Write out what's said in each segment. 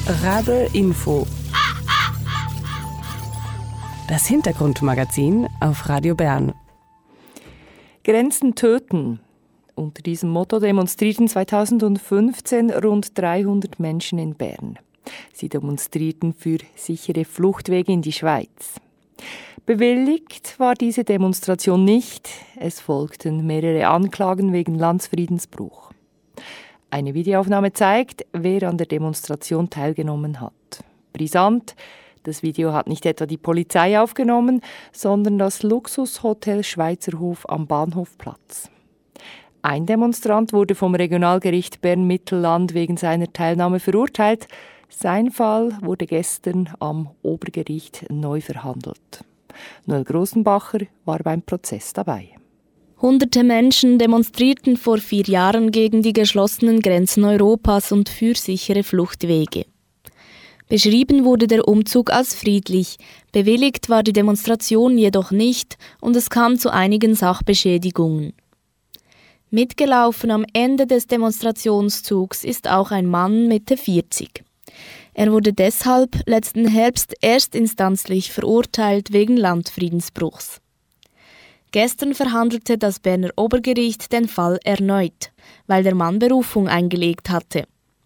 Rabe Info. Das Hintergrundmagazin auf Radio Bern. Grenzen töten. Unter diesem Motto demonstrierten 2015 rund 300 Menschen in Bern. Sie demonstrierten für sichere Fluchtwege in die Schweiz. Bewilligt war diese Demonstration nicht. Es folgten mehrere Anklagen wegen Landsfriedensbruch. Eine Videoaufnahme zeigt, wer an der Demonstration teilgenommen hat. Brisant, das Video hat nicht etwa die Polizei aufgenommen, sondern das Luxushotel Schweizerhof am Bahnhofplatz. Ein Demonstrant wurde vom Regionalgericht Bern-Mittelland wegen seiner Teilnahme verurteilt. Sein Fall wurde gestern am Obergericht neu verhandelt. Noel Grossenbacher war beim Prozess dabei. Hunderte Menschen demonstrierten vor 4 Jahren gegen die geschlossenen Grenzen Europas und für sichere Fluchtwege. Beschrieben wurde der Umzug als friedlich, bewilligt war die Demonstration jedoch nicht und es kam zu einigen Sachbeschädigungen. Mitgelaufen am Ende des Demonstrationszugs ist auch ein Mann Mitte 40. Er wurde deshalb letzten Herbst erstinstanzlich verurteilt wegen Landfriedensbruchs. Gestern verhandelte das Berner Obergericht den Fall erneut, weil der Mann Berufung eingelegt hatte.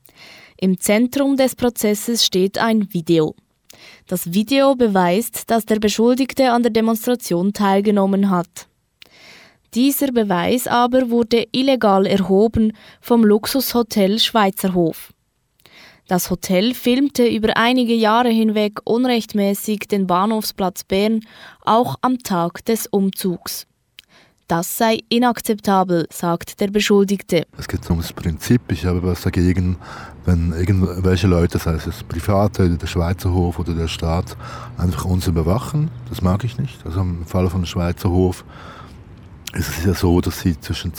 Im Zentrum des Prozesses steht ein Video. Das Video beweist, dass der Beschuldigte an der Demonstration teilgenommen hat. Dieser Beweis aber wurde illegal erhoben vom Luxushotel Schweizerhof. Das Hotel filmte über einige Jahre hinweg unrechtmäßig den Bahnhofsplatz Bern, auch am Tag des Umzugs. Das sei inakzeptabel, sagt der Beschuldigte. Es geht ums Prinzip. Ich habe was dagegen, wenn irgendwelche Leute, sei es Private, der Schweizerhof oder der Staat, einfach uns überwachen. Das mag ich nicht. Also im Fall von Schweizerhof ist es ja so, dass sie zwischen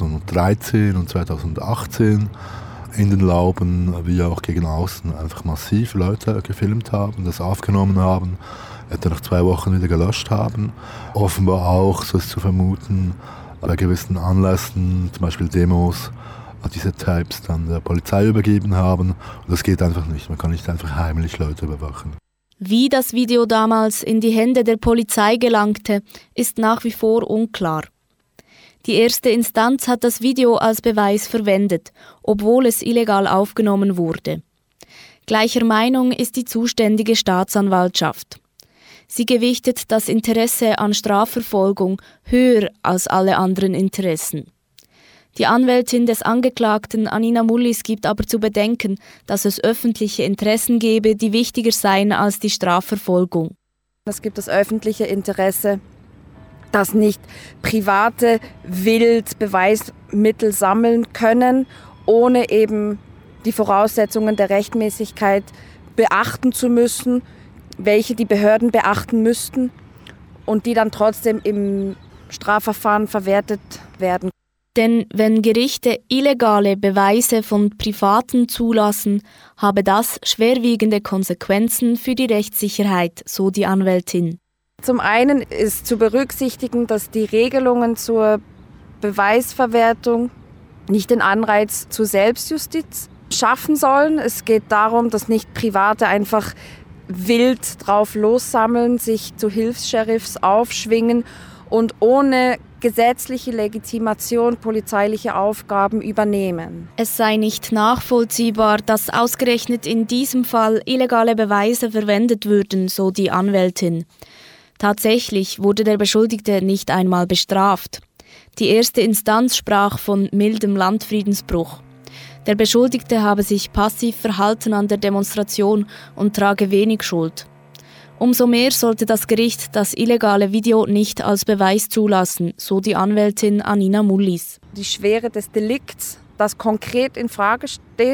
2013 und 2018 in den Lauben wie auch gegen außen einfach massiv Leute gefilmt haben, das aufgenommen haben, etwa nach 2 Wochen wieder gelöscht haben. Offenbar auch, so ist zu vermuten, bei gewissen Anlässen, zum Beispiel Demos, diese Tapes dann der Polizei übergeben haben. Und das geht einfach nicht. Man kann nicht einfach heimlich Leute überwachen. Wie das Video damals in die Hände der Polizei gelangte, ist nach wie vor unklar. Die erste Instanz hat das Video als Beweis verwendet, obwohl es illegal aufgenommen wurde. Gleicher Meinung ist die zuständige Staatsanwaltschaft. Sie gewichtet das Interesse an Strafverfolgung höher als alle anderen Interessen. Die Anwältin des Angeklagten Anina Mullis gibt aber zu bedenken, dass es öffentliche Interessen gebe, die wichtiger seien als die Strafverfolgung. Es gibt das öffentliche Interesse, dass nicht Private wild Beweismittel sammeln können, ohne eben die Voraussetzungen der Rechtmäßigkeit beachten zu müssen, welche die Behörden beachten müssten und die dann trotzdem im Strafverfahren verwertet werden. Denn wenn Gerichte illegale Beweise von Privaten zulassen, habe das schwerwiegende Konsequenzen für die Rechtssicherheit, so die Anwältin. Zum einen ist zu berücksichtigen, dass die Regelungen zur Beweisverwertung nicht den Anreiz zur Selbstjustiz schaffen sollen. Es geht darum, dass nicht Private einfach wild drauf lossammeln, sich zu Hilfs-Sheriffs aufschwingen und ohne gesetzliche Legitimation polizeiliche Aufgaben übernehmen. Es sei nicht nachvollziehbar, dass ausgerechnet in diesem Fall illegale Beweise verwendet würden, so die Anwältin. Tatsächlich wurde der Beschuldigte nicht einmal bestraft. Die erste Instanz sprach von mildem Landfriedensbruch. Der Beschuldigte habe sich passiv verhalten an der Demonstration und trage wenig Schuld. Umso mehr sollte das Gericht das illegale Video nicht als Beweis zulassen, so die Anwältin Anina Mullis. Die Schwere des Delikts, das konkret in Frage steht,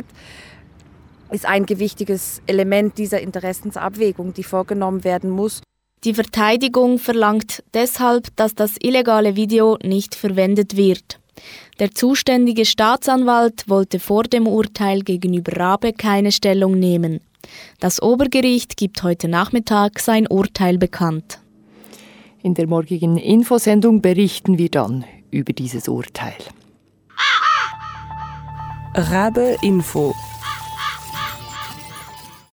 ist ein gewichtiges Element dieser Interessensabwägung, die vorgenommen werden muss. Die Verteidigung verlangt deshalb, dass das illegale Video nicht verwendet wird. Der zuständige Staatsanwalt wollte vor dem Urteil gegenüber Rabe keine Stellung nehmen. Das Obergericht gibt heute Nachmittag sein Urteil bekannt. In der morgigen Infosendung berichten wir dann über dieses Urteil. Rabe Info.